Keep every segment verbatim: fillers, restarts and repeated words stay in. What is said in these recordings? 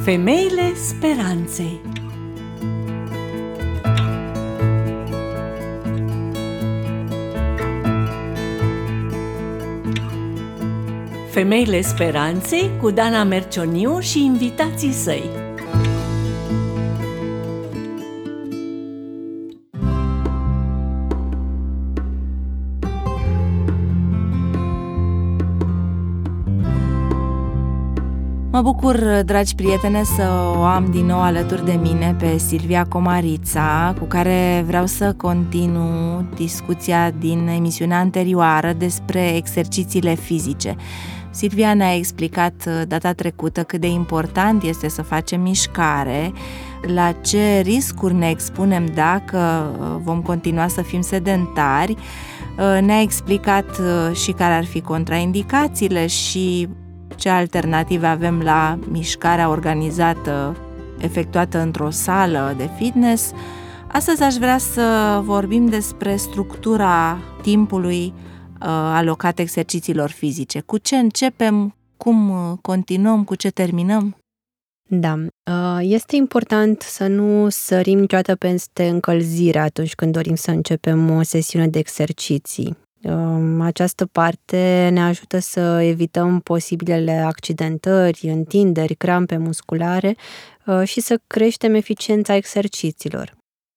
Femeile speranței. Femeile speranței cu Dana Mercioniu și invitații săi. Mă bucur, dragi prietene, să o am din nou alături de mine pe Silvia Comarița, cu care vreau să continu discuția din emisiunea anterioară despre exercițiile fizice. Silvia ne-a explicat data trecută cât de important este să facem mișcare, la ce riscuri ne expunem dacă vom continua să fim sedentari. Ne-a explicat și care ar fi contraindicațiile și ce alternative avem la mișcarea organizată efectuată într-o sală de fitness. Astăzi aș vrea să vorbim despre structura timpului uh, alocat exercițiilor fizice. Cu ce începem, cum continuăm, cu ce terminăm? Da, este important să nu sărim niciodată peste încălzire atunci când dorim să începem o sesiune de exerciții. Această parte ne ajută să evităm posibilele accidentări, întinderi, crampe musculare și să creștem eficiența exercițiilor.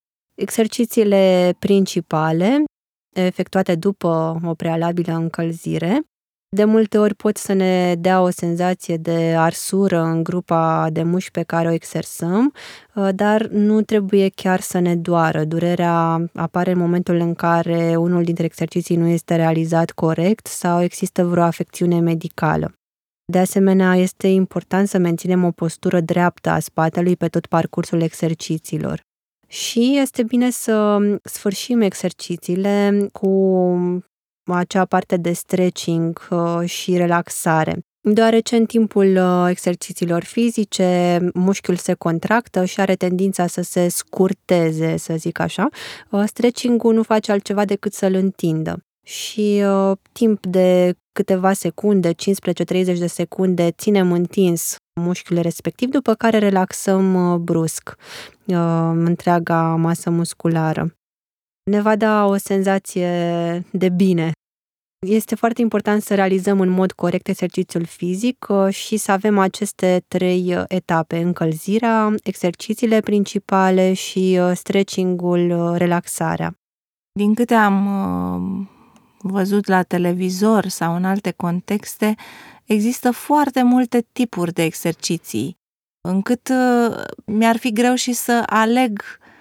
Exercițiile principale, efectuate după o prealabilă încălzire, de multe ori pot să ne dea o senzație de arsură în grupa de mușchi pe care o exersăm, dar nu trebuie chiar să ne doară. Durerea apare în momentul în care unul dintre exerciții nu este realizat corect sau există vreo afecțiune medicală. De asemenea, este important să menținem o postură dreaptă a spatelui pe tot parcursul exercițiilor. Și este bine să sfârșim exercițiile cu acea parte de stretching și relaxare, deoarece în timpul exercițiilor fizice mușchiul se contractă și are tendința să se scurteze, să zic așa. Stretching-ul nu face altceva decât să-l întindă și uh, timp de câteva secunde, cincisprezece treizeci de secunde, ținem întins mușchiul respectiv, după care relaxăm uh, brusc uh, întreaga masă musculară. Ne va da o senzație de bine. Este foarte important să realizăm în mod corect exercițiul fizic și să avem aceste trei etape: încălzirea, exercițiile principale și stretching-ul, relaxarea. Din câte am văzut la televizor sau în alte contexte, există foarte multe tipuri de exerciții, încât mi-ar fi greu și să aleg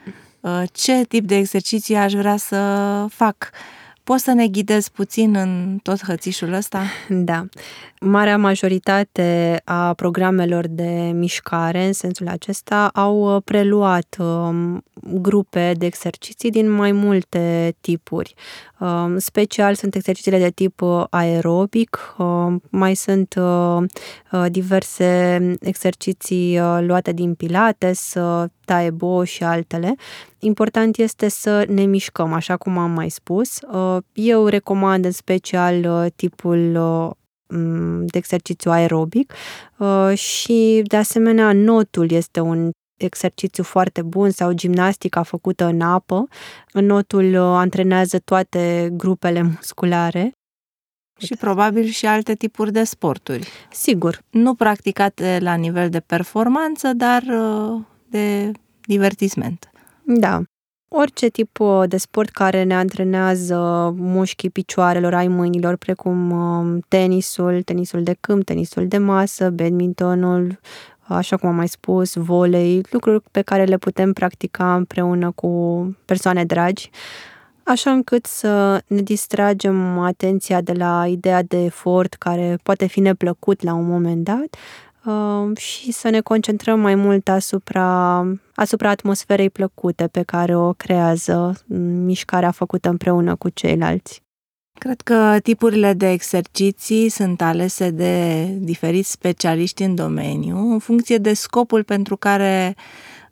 ce tip de exerciții aș vrea să fac. Poți să ne ghidezi puțin în tot hățișul ăsta? Da. Marea majoritate a programelor de mișcare, în sensul acesta, au preluat um, grupe de exerciții din mai multe tipuri. Um, special sunt exercițiile de tip aerobic, um, mai sunt uh, diverse exerciții uh, luate din Pilates, uh, Tae Bo și altele. Important este să ne mișcăm, așa cum am mai spus. Uh, eu recomand în special uh, tipul uh, de exercițiu aerobic și, de asemenea, notul este un exercițiu foarte bun sau gimnastica făcută în apă. Notul antrenează toate grupele musculare. Și probabil și alte tipuri de sporturi. Sigur. Nu practicate la nivel de performanță, dar de divertisment. Da. Orice tip de sport care ne antrenează mușchii picioarelor, ai mâinilor, precum tenisul, tenisul de câmp, tenisul de masă, badmintonul, așa cum am mai spus, volei, lucruri pe care le putem practica împreună cu persoane dragi, așa încât să ne distragem atenția de la ideea de efort care poate fi neplăcut la un moment dat, și să ne concentrăm mai mult asupra, asupra atmosferei plăcute pe care o creează mișcarea făcută împreună cu ceilalți. Cred că tipurile de exerciții sunt alese de diferiți specialiști în domeniu, în funcție de scopul pentru care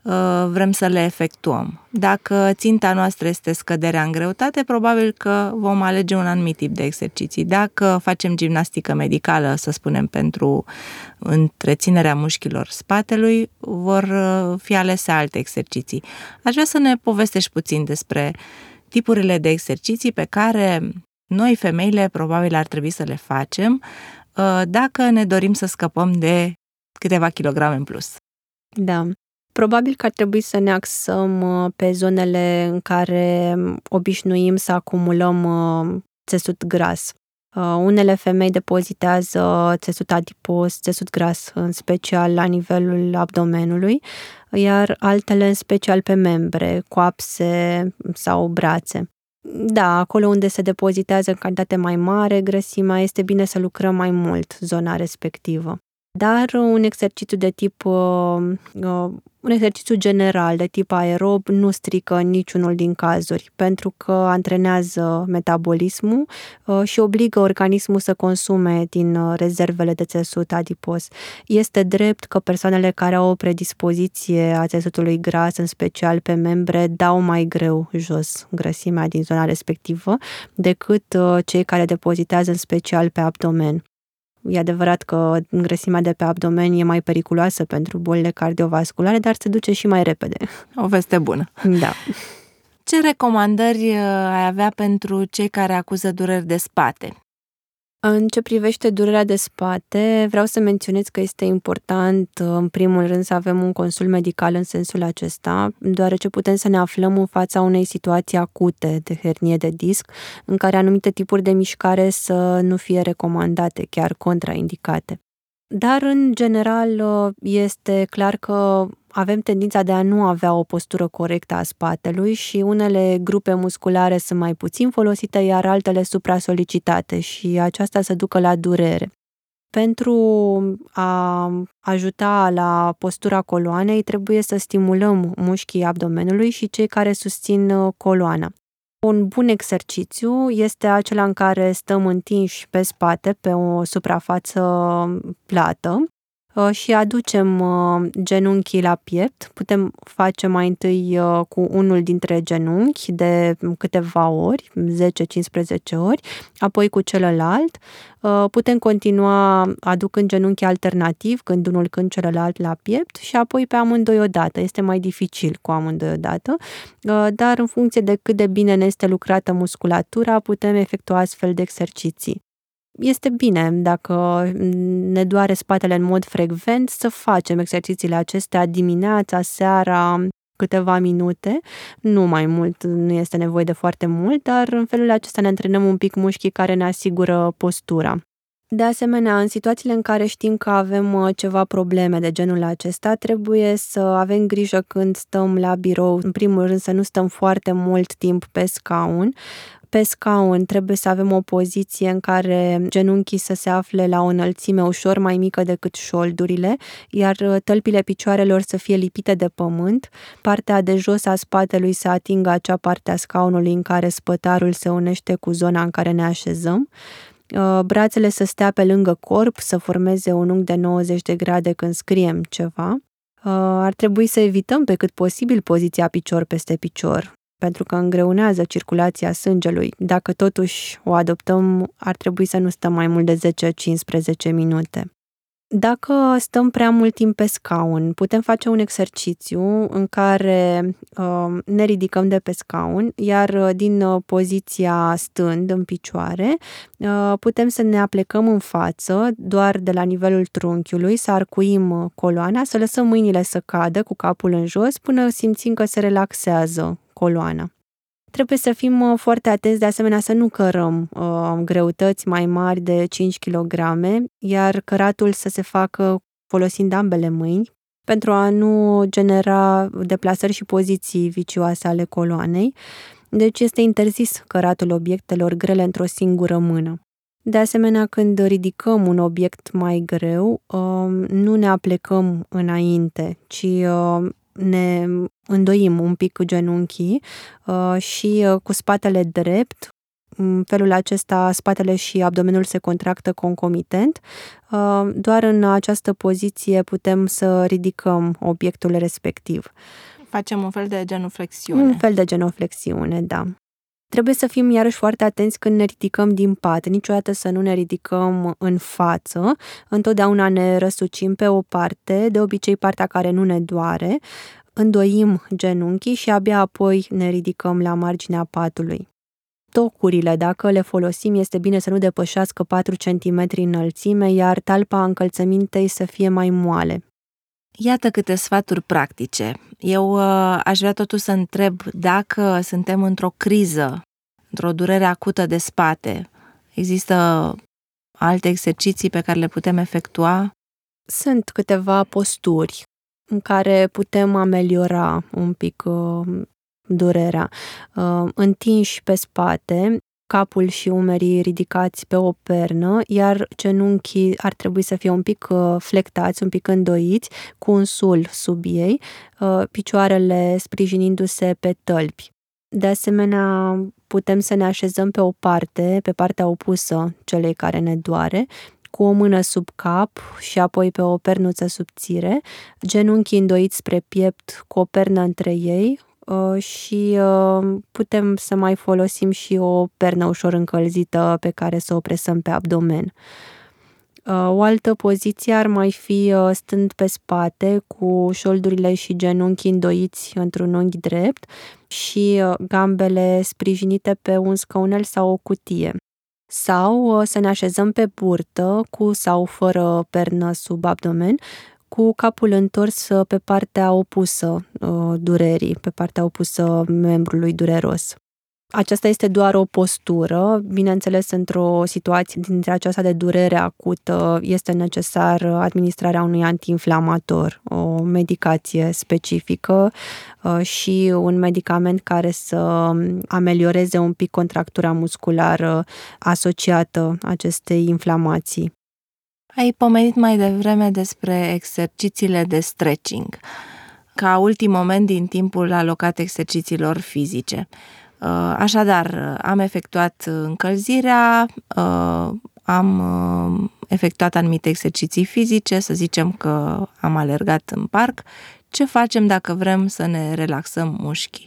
vrem să le efectuăm. Dacă ținta noastră este scăderea în greutate, probabil că vom alege un anumit tip de exerciții. Dacă facem gimnastică medicală, să spunem, pentru întreținerea mușchilor spatelui, vor fi alese alte exerciții. Aș vrea să ne povestești puțin despre tipurile de exerciții pe care noi, femeile, probabil ar trebui să le facem dacă ne dorim să scăpăm de câteva kilograme în plus. Da. Probabil că ar trebui să ne axăm pe zonele în care obișnuim să acumulăm țesut gras. Unele femei depozitează țesut adipos, țesut gras, în special la nivelul abdomenului, iar altele în special pe membre, coapse sau brațe. Da, acolo unde se depozitează în cantitate mai mare grăsimea, este bine să lucrăm mai mult zona respectivă. Dar un exercițiu de tip, uh, un exercițiu general de tip aerob nu strică niciunul din cazuri, pentru că antrenează metabolismul uh, și obligă organismul să consume din rezervele de țesut adipos. Este drept că persoanele care au o predispoziție a țesutului gras, în special pe membre, dau mai greu jos grăsimea din zona respectivă decât uh, cei care depozitează în special pe abdomen. E adevărat că grăsimea de pe abdomen e mai periculoasă pentru bolile cardiovasculare, dar se duce și mai repede. O veste bună. Da. Ce recomandări ai avea pentru cei care acuză dureri de spate? În ce privește durerea de spate, vreau să menționez că este important, în primul rând, să avem un consult medical în sensul acesta, deoarece putem să ne aflăm în fața unei situații acute de hernie de disc, în care anumite tipuri de mișcare să nu fie recomandate, chiar contraindicate. Dar, în general, este clar că avem tendința de a nu avea o postură corectă a spatelui și unele grupe musculare sunt mai puțin folosite, iar altele supra-solicitate și aceasta să ducă la durere. Pentru a ajuta la postura coloanei, trebuie să stimulăm mușchii abdomenului și cei care susțin coloana. Un bun exercițiu este acela în care stăm întinși pe spate, pe o suprafață plată, și aducem genunchii la piept. Putem face mai întâi cu unul dintre genunchi de câteva ori, zece-cincisprezece ori, apoi cu celălalt. Putem continua aducând genunchii alternativ, când unul când celălalt la piept și apoi pe amândoi odată. Este mai dificil cu amândoi odată, dar în funcție de cât de bine ne este lucrată musculatura, putem efectua astfel de exerciții. Este bine, dacă ne doare spatele în mod frecvent, să facem exercițiile acestea dimineața, seara, câteva minute, nu mai mult, nu este nevoie de foarte mult, dar în felul acesta ne antrenăm un pic mușchii care ne asigură postura. De asemenea, în situațiile în care știm că avem ceva probleme de genul acesta, trebuie să avem grijă când stăm la birou, în primul rând să nu stăm foarte mult timp pe scaun. Pe scaun trebuie să avem o poziție în care genunchii să se afle la o înălțime ușor mai mică decât șoldurile, iar tălpile picioarelor să fie lipite de pământ, partea de jos a spatelui să atingă acea parte a scaunului în care spătarul se unește cu zona în care ne așezăm, brațele să stea pe lângă corp, să formeze un unghi de nouăzeci de grade când scriem ceva. Ar trebui să evităm pe cât posibil poziția picior peste picior, pentru că îngreunează circulația sângelui. Dacă totuși o adoptăm, ar trebui să nu stăm mai mult de zece-cincisprezece minute. Dacă stăm prea mult timp pe scaun, putem face un exercițiu în care uh, ne ridicăm de pe scaun, iar din uh, poziția stând în picioare, uh, putem să ne aplecăm în față, doar de la nivelul trunchiului, să arcuim coloana, să lăsăm mâinile să cadă cu capul în jos până simțim că se relaxează coloana. Trebuie să fim foarte atenți de asemenea să nu cărăm uh, greutăți mai mari de cinci kilograme, iar căratul să se facă folosind ambele mâini pentru a nu genera deplasări și poziții vicioase ale coloanei. Deci este interzis căratul obiectelor grele într-o singură mână. De asemenea, când ridicăm un obiect mai greu, uh, nu ne aplecăm înainte, ci uh, ne îndoim un pic cu genunchii uh, și uh, cu spatele drept În felul acesta, spatele și abdomenul se contractă concomitent. Doar în această poziție putem să ridicăm obiectul respectiv. Facem un fel de genuflexiune. Un fel de genuflexiune, da. Trebuie să fim iarăși foarte atenți când ne ridicăm din pat. Niciodată să nu ne ridicăm în față. Întotdeauna ne răsucim pe o parte, de obicei partea care nu ne doare. Îndoim genunchii și abia apoi ne ridicăm la marginea patului. Tocurile, dacă le folosim, este bine să nu depășească patru centimetri înălțime, iar talpa încălțămintei să fie mai moale. Iată câte sfaturi practice. Eu uh, aș vrea totuși să întreb dacă suntem într-o criză, într-o durere acută de spate. Există alte exerciții pe care le putem efectua? Sunt câteva posturi în care putem ameliora un pic uh, durerea. Uh, întinși pe spate, capul și umerii ridicați pe o pernă, iar genunchii ar trebui să fie un pic uh, flectați, un pic îndoiți, cu un sul sub ei, uh, picioarele sprijinindu-se pe tălpi. De asemenea, putem să ne așezăm pe o parte, pe partea opusă celei care ne doare, cu o mână sub cap și apoi pe o pernuță subțire, genunchii îndoiți spre piept cu o pernă între ei și putem să mai folosim și o pernă ușor încălzită pe care să o presăm pe abdomen. O altă poziție ar mai fi stând pe spate, cu șoldurile și genunchii îndoiți într-un unghi drept și gambele sprijinite pe un scaunel sau o cutie. Sau să ne așezăm pe burtă, cu sau fără pernă sub abdomen, cu capul întors pe partea opusă durerii, pe partea opusă membrului dureros. Aceasta este doar o postură. Bineînțeles, într-o situație dintre aceasta de durere acută este necesar administrarea unui antiinflamator, o medicație specifică și un medicament care să amelioreze un pic contractura musculară asociată acestei inflamații. Ai pomenit mai devreme despre exercițiile de stretching, ca ultim moment din timpul alocat exercițiilor fizice. Așadar, am efectuat încălzirea, am efectuat anumite exerciții fizice, să zicem că am alergat în parc. Ce facem dacă vrem să ne relaxăm mușchii?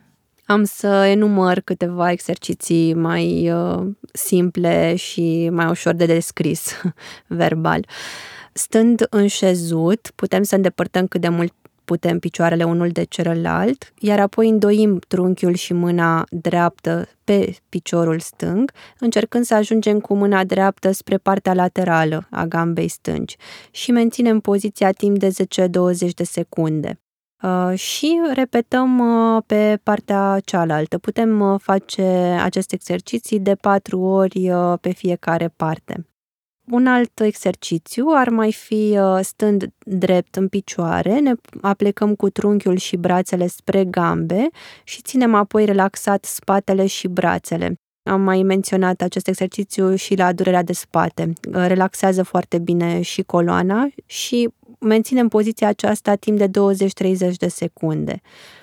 Am să enumăr câteva exerciții mai uh, simple și mai ușor de descris verbal. Stând înșezut, putem să îndepărtăm cât de mult putem picioarele unul de celălalt, iar apoi îndoim trunchiul și mâna dreaptă pe piciorul stâng, încercând să ajungem cu mâna dreaptă spre partea laterală a gambei stângi și menținem poziția timp de zece douăzeci de secunde. Uh, și repetăm uh, pe partea cealaltă. Putem uh, face aceste exerciții de patru ori uh, pe fiecare parte. Un alt exercițiu ar mai fi uh, stând drept în picioare, ne aplecăm cu trunchiul și brațele spre gambe și ținem apoi relaxat spatele și brațele. Am mai menționat acest exercițiu și la durerea de spate. Relaxează foarte bine și coloana și menținem poziția aceasta timp de douăzeci treizeci de secunde.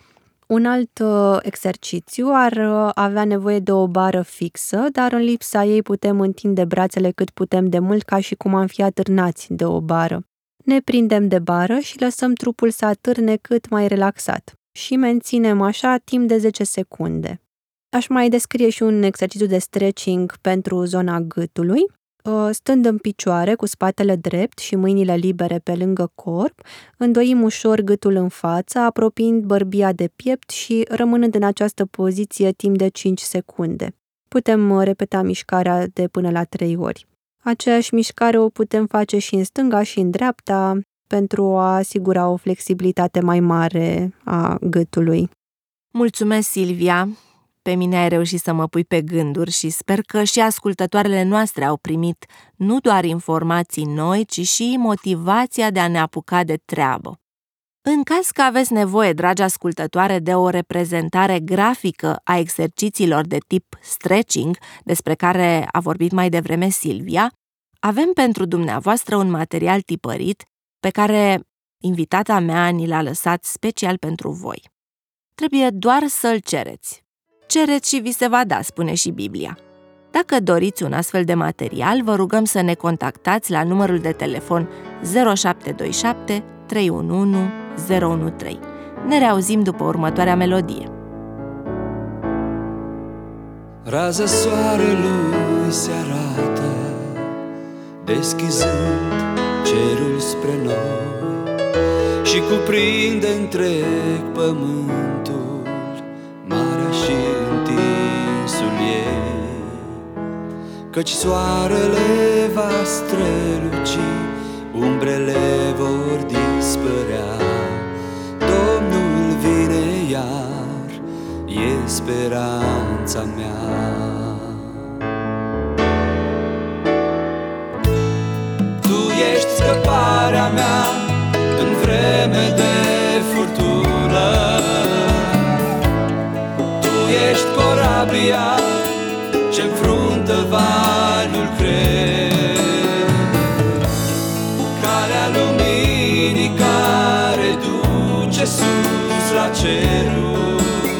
Un alt uh, exercițiu ar uh, avea nevoie de o bară fixă, dar în lipsa ei putem întinde brațele cât putem de mult, ca și cum am fi atârnați de o bară. Ne prindem de bară și lăsăm trupul să atârne cât mai relaxat și menținem așa timp de zece secunde. Aș mai descrie și un exercițiu de stretching pentru zona gâtului. Stând în picioare, cu spatele drept și mâinile libere pe lângă corp, îndoim ușor gâtul în față, apropiind bărbia de piept și rămânând în această poziție timp de cinci secunde. Putem repeta mișcarea de până la trei ori. Aceeași mișcare o putem face și în stânga și în dreapta pentru a asigura o flexibilitate mai mare a gâtului. Mulțumesc, Silvia! Pe mine ai reușit să mă pui pe gânduri și sper că și ascultătoarele noastre au primit nu doar informații noi, ci și motivația de a ne apuca de treabă. În caz că aveți nevoie, dragi ascultătoare, de o reprezentare grafică a exercițiilor de tip stretching, despre care a vorbit mai devreme Silvia, avem pentru dumneavoastră un material tipărit pe care invitata mea ni l-a lăsat special pentru voi. Trebuie doar să-l cereți. Cereți și vi se va da, spune și Biblia. Dacă doriți un astfel de material, vă rugăm să ne contactați la numărul de telefon zero șapte doi șapte trei unu unu zero unu trei. Ne reauzim după următoarea melodie. Raza soarelui se arată, deschizând cerul spre noi și cuprinde întreg pământul, marea și întinsul ei. Căci soarele va străluci, umbrele vor dispărea, Domnul vine iar, e speranța mea. Tu ești scăparea mea în vreme de furtună, Tu ești corabia ce înfruntă valul greu, calea luminii care duce sus la cerul.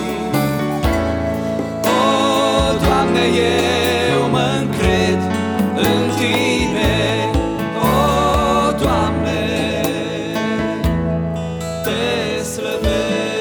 O, Doamne, eu mă încred în Tine, o, Doamne, Te slăvesc.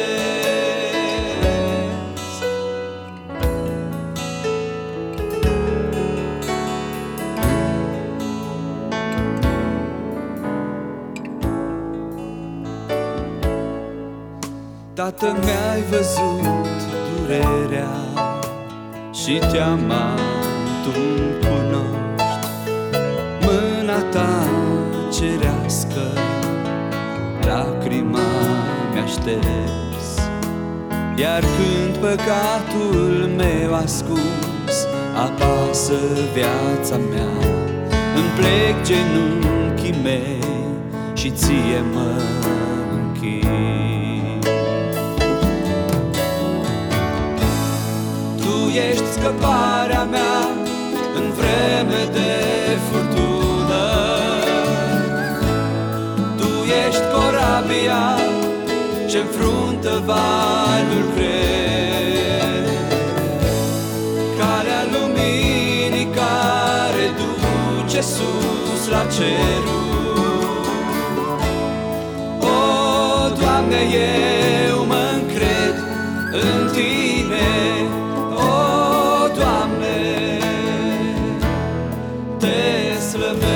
Tată, mi-ai văzut durerea și teama Tu cunoști, mâna Ta cerească lacrima mi-a șters. Iar când păcatul meu ascuns apasă viața mea, îmi plec genunchii mei și Ție mă închin. Tu ești scăparea mea în vreme de furtună, Tu ești corabia ce înfruntă valul greu, calea luminii care duce sus la cerul. O, Doamne, eu mă încred în Tine, o, Doamne, Te slăvesc.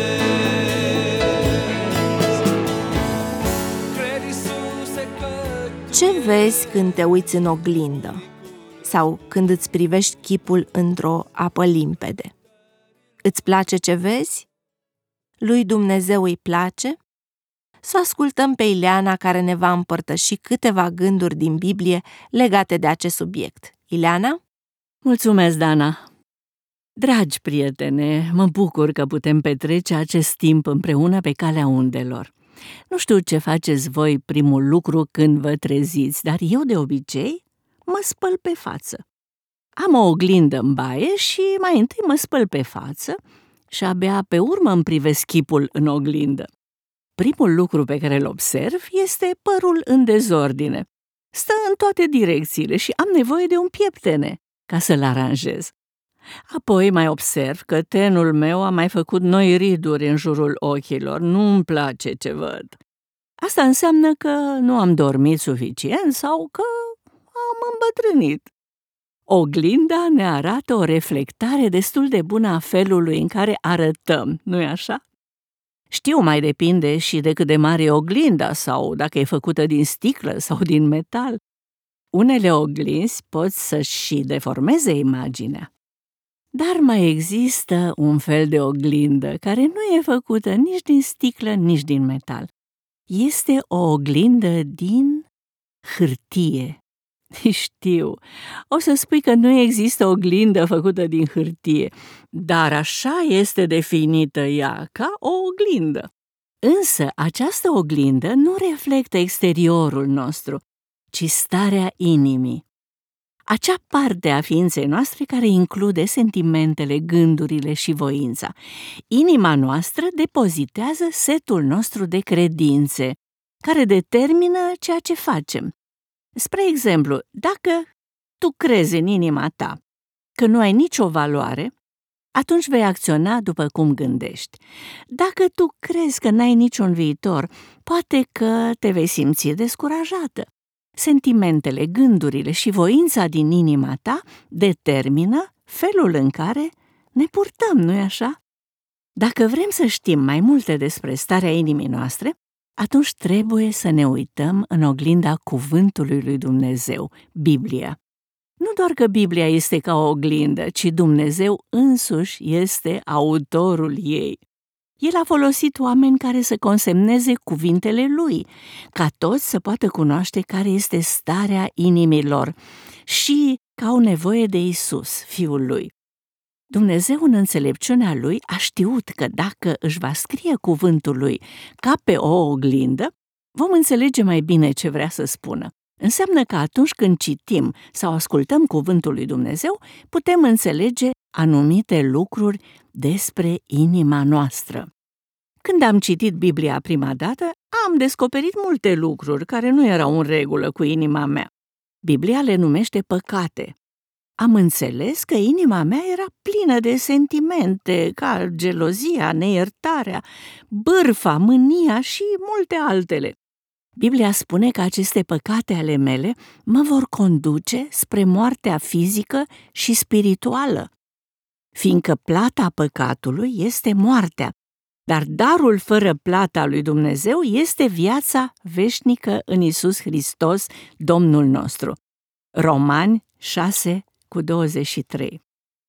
Cred, Iisuse, că Ce vezi când te uiți în oglindă? Sau când îți privești chipul într-o apă limpede? Îți place ce vezi? Lui Dumnezeu îi place? Să ascultăm pe Ileana, care ne va împărtăși câteva gânduri din Biblie legate de acest subiect. Ileana? Mulțumesc, Dana! Dragi prietene, mă bucur că putem petrece acest timp împreună pe calea undelor. Nu știu ce faceți voi primul lucru când vă treziți, dar eu de obicei mă spăl pe față. Am o oglindă în baie și mai întâi mă spăl pe față și abia pe urmă îmi privesc chipul în oglindă. Primul lucru pe care îl observ este părul în dezordine. Stă în toate direcțiile și am nevoie de un pieptene ca să-l aranjez. Apoi mai observ că tenul meu a mai făcut noi riduri în jurul ochilor. Nu-mi place ce văd. Asta înseamnă că nu am dormit suficient sau că am îmbătrânit. Oglinda ne arată o reflectare destul de bună a felului în care arătăm, nu-i așa? Știu, mai depinde și de cât de mare e oglinda sau dacă e făcută din sticlă sau din metal. Unele oglinzi pot să-și și deformeze imaginea. Dar mai există un fel de oglindă care nu e făcută nici din sticlă, nici din metal. Este o oglindă din hârtie. Știu, o să spui că nu există oglindă făcută din hârtie, dar așa este definită ea, ca o oglindă. Însă această oglindă nu reflectă exteriorul nostru, ci starea inimii. Acea parte a ființei noastre care include sentimentele, gândurile și voința. Inima noastră depozitează setul nostru de credințe, care determină ceea ce facem. Spre exemplu, dacă tu crezi în inima ta că nu ai nicio valoare, Atunci vei acționa după cum gândești. Dacă tu crezi că n-ai niciun viitor, poate că te vei simți descurajată. Sentimentele, gândurile și voința din inima ta determină felul în care ne purtăm, nu-i așa? Dacă vrem să știm mai multe despre starea inimii noastre, atunci trebuie să ne uităm în oglinda cuvântului lui Dumnezeu, Biblia. Nu doar că Biblia este ca o oglindă, ci Dumnezeu însuși este autorul ei. El a folosit oameni care să consemneze cuvintele lui, ca toți să poată cunoaște care este starea inimilor și că au nevoie de Isus, Fiul lui. Dumnezeu, în înțelepciunea lui, a știut că dacă își va scrie cuvântul lui ca pe o oglindă, vom înțelege mai bine ce vrea să spună. Înseamnă că atunci când citim sau ascultăm cuvântul lui Dumnezeu, putem înțelege anumite lucruri despre inima noastră. Când am citit Biblia prima dată, am descoperit multe lucruri care nu erau în regulă cu inima mea. Biblia le numește păcate. Am înțeles că inima mea era plină de sentimente, ca gelozia, neiertarea, bârfa, mânia și multe altele. Biblia spune că aceste păcate ale mele mă vor conduce spre moartea fizică și spirituală, fiindcă plata păcatului este moartea, dar darul fără plata lui Dumnezeu este viața veșnică în Iisus Hristos, Domnul nostru. Romani șase cu douăzeci și trei.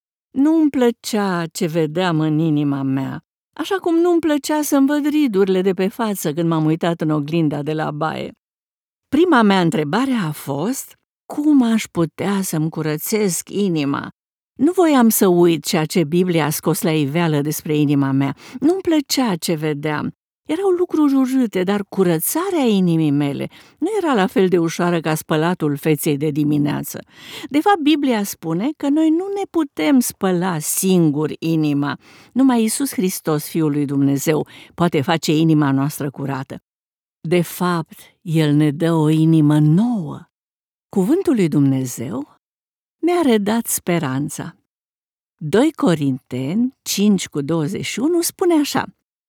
Nu-mi plăcea ce vedeam în inima mea, așa cum nu-mi plăcea să-mi văd ridurile de pe față când m-am uitat în oglinda de la baie. Prima mea întrebare a fost, cum aș putea să-mi curățesc inima? Nu voiam să uit ceea ce Biblia a scos la iveală despre inima mea. Nu-mi plăcea ce vedeam. Erau lucruri urâte, dar curățarea inimii mele nu era la fel de ușoară ca spălatul feței de dimineață. De fapt, Biblia spune că noi nu ne putem spăla singuri inima. Numai Iisus Hristos, Fiul lui Dumnezeu, poate face inima noastră curată. De fapt, El ne dă o inimă nouă. Cuvântul lui Dumnezeu mi-a redat speranța. doi Corinteni cinci cu douăzeci și unu spune așa: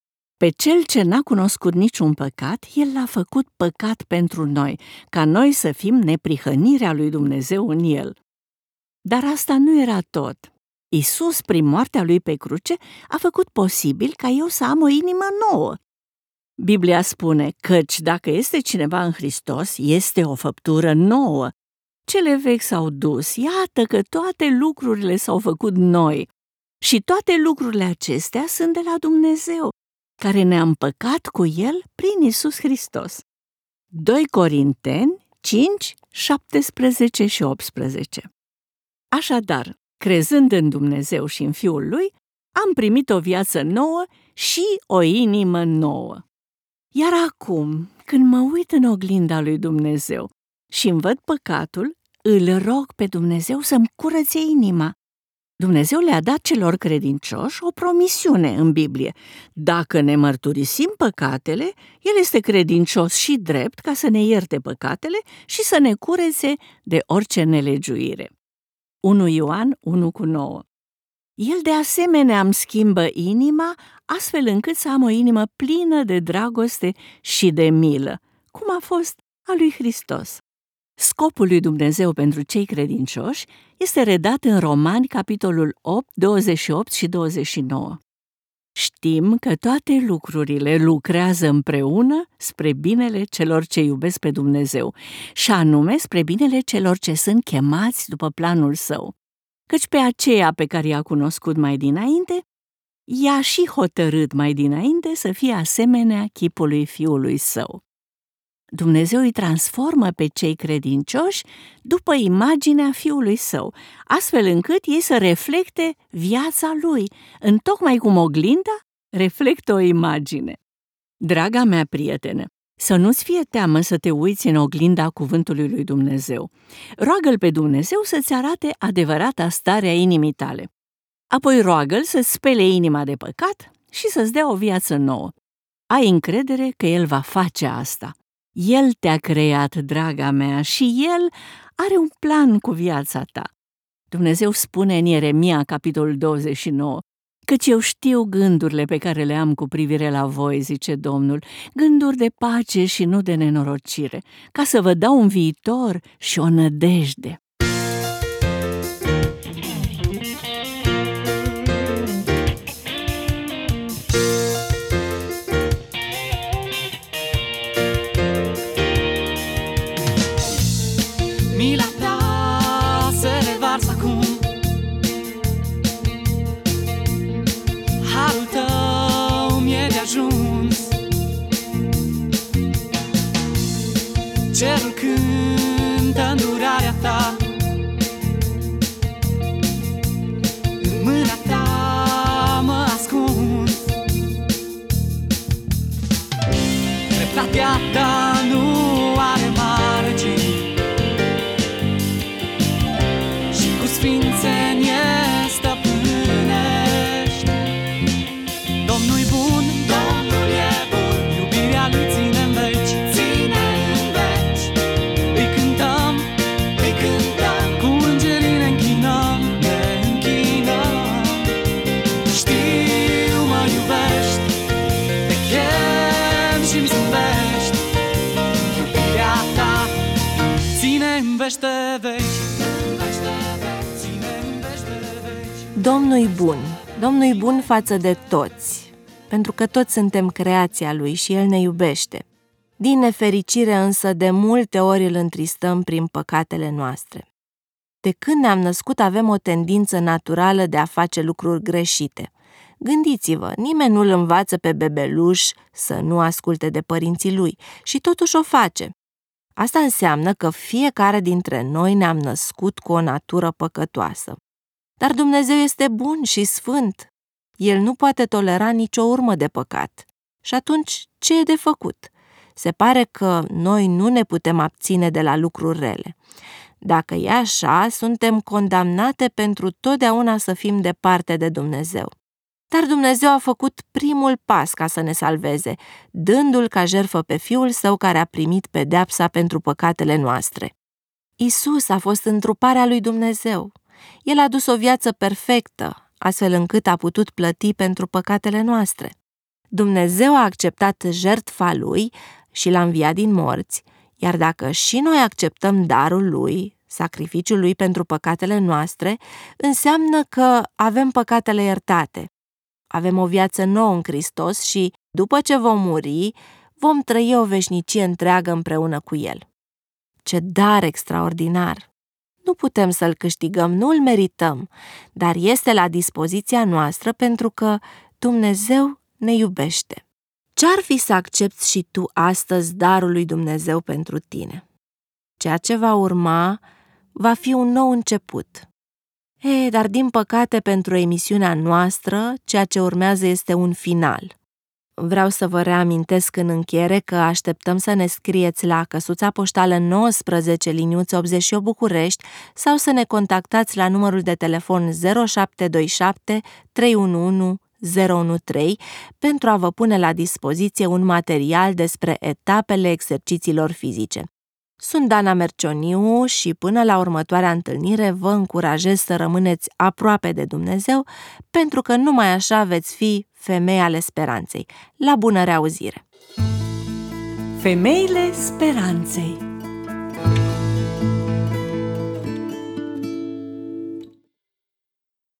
pe cel ce n-a cunoscut niciun păcat, El l-a făcut păcat pentru noi, ca noi să fim neprihănirea lui Dumnezeu în El. Dar asta nu era tot. Iisus, prin moartea Lui pe cruce, a făcut posibil ca eu să am o inimă nouă. Biblia spune, căci dacă este cineva în Hristos, este o făptură nouă. Cele vechi s-au dus, iată că toate lucrurile s-au făcut noi. Și toate lucrurile acestea sunt de la Dumnezeu, care ne-a împăcat cu El prin Iisus Hristos. doi Corinteni cinci, șaptesprezece și optsprezece. Așadar, crezând în Dumnezeu și în Fiul Lui, am primit o viață nouă și o inimă nouă. Iar acum, când mă uit în oglinda lui Dumnezeu și îmi văd păcatul, îl rog pe Dumnezeu să-mi curățe inima. Dumnezeu le-a dat celor credincioși o promisiune în Biblie. Dacă ne mărturisim păcatele, El este credincios și drept ca să ne ierte păcatele și să ne curețe de orice nelegiuire. unu Ioan unu cu nouă. El de asemenea îmi schimbă inima, astfel încât să am o inimă plină de dragoste și de milă, cum a fost a lui Hristos. Scopul lui Dumnezeu pentru cei credincioși este redat în Romani, capitolul opt, douăzeci și opt și douăzeci și nouă. Știm că toate lucrurile lucrează împreună spre binele celor ce iubesc pe Dumnezeu, și anume spre binele celor ce sunt chemați după planul Său. Căci pe aceea pe care i-a cunoscut mai dinainte, i-a și hotărât mai dinainte să fie asemenea chipului Fiului Său. Dumnezeu îi transformă pe cei credincioși după imaginea Fiului Său, astfel încât ei să reflecte viața Lui, întocmai cum oglinda reflectă o imagine. Draga mea prietenă, să nu-ți fie teamă să te uiți în oglinda cuvântului lui Dumnezeu. Roagă-L pe Dumnezeu să-ți arate adevărata stare a inimii tale. Apoi roagă-L să-ți spele inima de păcat și să-ți dea o viață nouă. Ai încredere că El va face asta. El te-a creat, draga mea, și El are un plan cu viața ta. Dumnezeu spune în Ieremia, capitolul douăzeci și nouă, căci eu știu gândurile pe care le am cu privire la voi, zice Domnul, gânduri de pace și nu de nenorocire, ca să vă dau un viitor și o nădejde. Mila ta se revarsă acum, harul tău mi-e de ajuns. Cerul cântă îndurarea ta, în mâna ta mă ascund. Dreptatea ta nu are margini, sfințenie stăpânești. Domnul-i bun, Domnul e bun, iubirea lui ține-n veci, ține-n veci. Îi cântăm, îi cântăm, cu îngerii ne închinăm, ne închinăm. Știu, mă iubești, te chem și-mi zâmbești. Iubirea ta ține-n veci de veci. Domnul-i bun, Domnul-i bun față de toți, pentru că toți suntem creația Lui și El ne iubește. Din nefericire însă, de multe ori îl întristăm prin păcatele noastre. De când ne-am născut avem o tendință naturală de a face lucruri greșite. Gândiți-vă, nimeni nu-l învață pe bebeluș să nu asculte de părinții lui și totuși o face. Asta înseamnă că fiecare dintre noi ne-am născut cu o natură păcătoasă. Dar Dumnezeu este bun și sfânt. El nu poate tolera nicio urmă de păcat. Și atunci, ce e de făcut? Se pare că noi nu ne putem abține de la lucruri rele. Dacă e așa, suntem condamnate pentru totdeauna să fim departe de Dumnezeu. Dar Dumnezeu a făcut primul pas ca să ne salveze, dându-L ca jertfă pe Fiul Său care a primit pedeapsa pentru păcatele noastre. Iisus a fost întruparea lui Dumnezeu. El a dus o viață perfectă, astfel încât a putut plăti pentru păcatele noastre. Dumnezeu a acceptat jertfa Lui și l-a înviat din morți, iar dacă și noi acceptăm darul Lui, sacrificiul Lui pentru păcatele noastre, înseamnă că avem păcatele iertate. Avem o viață nouă în Hristos și, după ce vom muri, vom trăi o veșnicie întreagă împreună cu El. Ce dar extraordinar! Nu putem să-l câștigăm, nu îl merităm, dar este la dispoziția noastră pentru că Dumnezeu ne iubește. Ce-ar fi să accepți și tu astăzi darul lui Dumnezeu pentru tine? Ceea ce va urma va fi un nou început. E, dar din păcate pentru emisiunea noastră, ceea ce urmează este un final. Vreau să vă reamintesc în încheiere că așteptăm să ne scrieți la căsuța poștală nouăsprezece liniuță optzeci și opt București sau să ne contactați la numărul de telefon zero șapte doi șapte trei unu unu zero unu trei pentru a vă pune la dispoziție un material despre etapele exercițiilor fizice. Sunt Dana Mercioniu și până la următoarea întâlnire vă încurajez să rămâneți aproape de Dumnezeu, pentru că numai așa veți fi femei ale speranței. La bună reauzire! Femeile speranței.